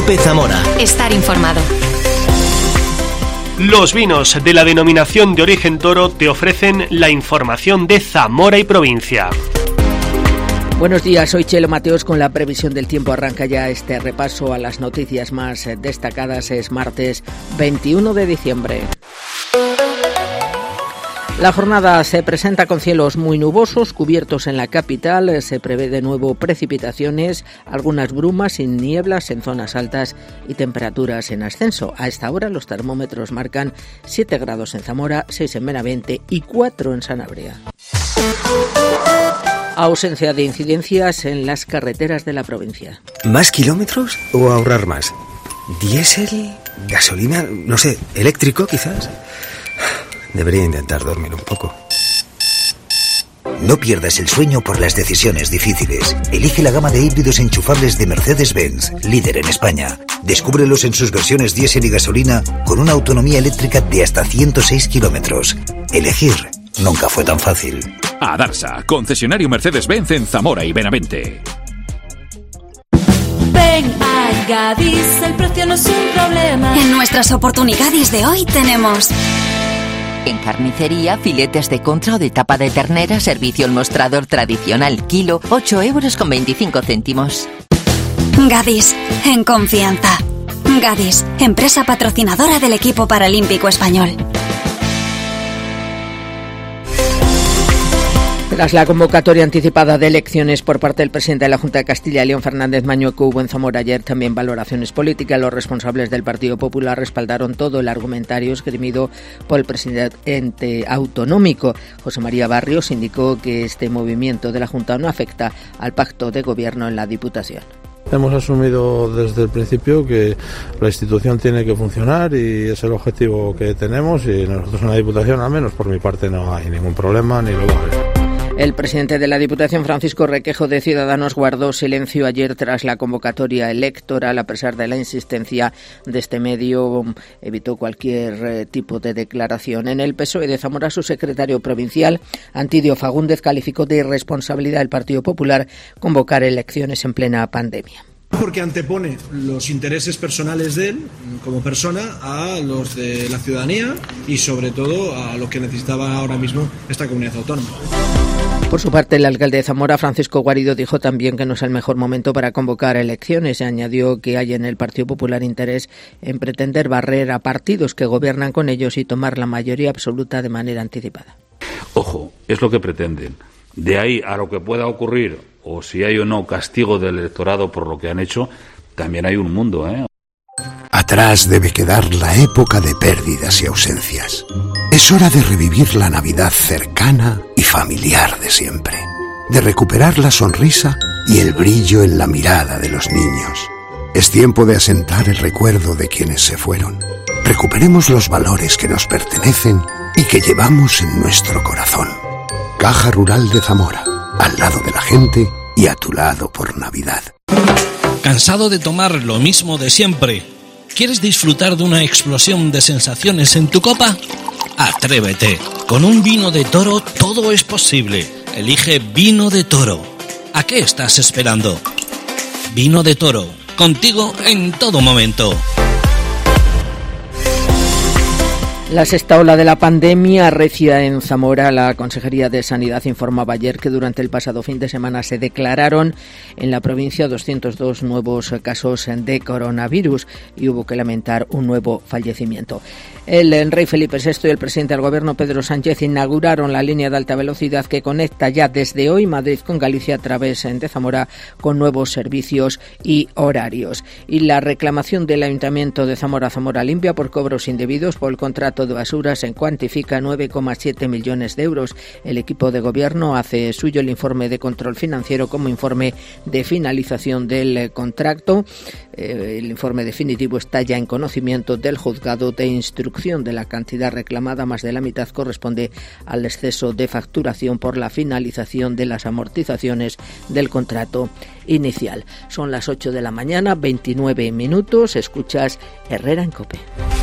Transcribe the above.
COPE Zamora. Estar informado. Los vinos de la denominación de origen Toro te ofrecen la información de Zamora y provincia. Buenos días, soy Chelo Mateos con la previsión del tiempo. Arranca ya este repaso a las noticias más destacadas. Es martes 21 de diciembre. La jornada se presenta con cielos muy nubosos, cubiertos en la capital. Se prevé de nuevo precipitaciones, algunas brumas y nieblas en zonas altas y temperaturas en ascenso. A esta hora los termómetros marcan 7 grados en Zamora, 6 en Benavente y 4 en Sanabria. Ausencia de incidencias en las carreteras de la provincia. ¿Más kilómetros o ahorrar más? ¿Diésel? ¿Gasolina? No sé, ¿eléctrico quizás? Debería intentar dormir un poco. No pierdas el sueño por las decisiones difíciles. Elige la gama de híbridos enchufables de Mercedes-Benz, líder en España. Descúbrelos en sus versiones diésel y gasolina con una autonomía eléctrica de hasta 106 kilómetros. Elegir nunca fue tan fácil. Adarsa, concesionario Mercedes-Benz en Zamora y Benavente. Ven a Gadis, el precio no es un problema. En nuestras oportunidades de hoy tenemos... En carnicería, filetes de contra o de tapa de ternera, servicio al mostrador tradicional, kilo, 8,25 €. Gadis, en confianza. Gadis, empresa patrocinadora del equipo paralímpico español. Tras la convocatoria anticipada de elecciones por parte del presidente de la Junta de Castilla y León, Fernández Maño, que hubo en Zamora ayer, también valoraciones políticas. Los responsables del Partido Popular respaldaron todo el argumentario esgrimido por el presidente autonómico. José María Barrios indicó que este movimiento de la Junta no afecta al pacto de gobierno en la Diputación. Hemos asumido desde el principio que la institución tiene que funcionar y es el objetivo que tenemos, y nosotros en la Diputación, al menos por mi parte, no hay ningún problema ni lo va a haber. El presidente de la Diputación, Francisco Requejo de Ciudadanos, guardó silencio ayer tras la convocatoria electoral. A pesar de la insistencia de este medio, evitó cualquier tipo de declaración. En el PSOE de Zamora, su secretario provincial, Antidio Fagúndez, calificó de irresponsabilidad del Partido Popular convocar elecciones en plena pandemia. Porque antepone los intereses personales de él como persona a los de la ciudadanía y sobre todo a lo que necesitaba ahora mismo esta comunidad autónoma. Por su parte, el alcalde de Zamora, Francisco Guarido, dijo también que no es el mejor momento para convocar elecciones y añadió que hay en el Partido Popular interés en pretender barrer a partidos que gobiernan con ellos y tomar la mayoría absoluta de manera anticipada. Ojo, es lo que pretenden. De ahí a lo que pueda ocurrir, o si hay o no castigo del electorado por lo que han hecho, también hay un mundo, ¿eh? Atrás debe quedar la época de pérdidas y ausencias. Es hora de revivir la Navidad cercana y familiar de siempre. De recuperar la sonrisa y el brillo en la mirada de los niños. Es tiempo de asentar el recuerdo de quienes se fueron. Recuperemos los valores que nos pertenecen y que llevamos en nuestro corazón. Caja Rural de Zamora, al lado de la gente y a tu lado por Navidad. ¿Cansado de tomar lo mismo de siempre? ¿Quieres disfrutar de una explosión de sensaciones en tu copa? Atrévete. Con un vino de Toro todo es posible. Elige Vino de Toro. ¿A qué estás esperando? Vino de Toro, contigo en todo momento. La sexta ola de la pandemia arrecia en Zamora. La Consejería de Sanidad informaba ayer que durante el pasado fin de semana se declararon en la provincia 202 nuevos casos de coronavirus y hubo que lamentar un nuevo fallecimiento. El rey Felipe VI y el presidente del Gobierno, Pedro Sánchez, inauguraron la línea de alta velocidad que conecta ya desde hoy Madrid con Galicia a través de Zamora con nuevos servicios y horarios. Y la reclamación del Ayuntamiento de Zamora, Zamora Limpia, por cobros indebidos por el contrato de basura se cuantifica 9,7 millones de euros. El equipo de Gobierno hace suyo el informe de control financiero como informe de finalización del contrato. El informe definitivo está ya en conocimiento del juzgado de instrucción. De la cantidad reclamada, más de la mitad corresponde al exceso de facturación por la finalización de las amortizaciones del contrato inicial. Son las 8 de la mañana, 29 minutos. Escuchas Herrera en COPE.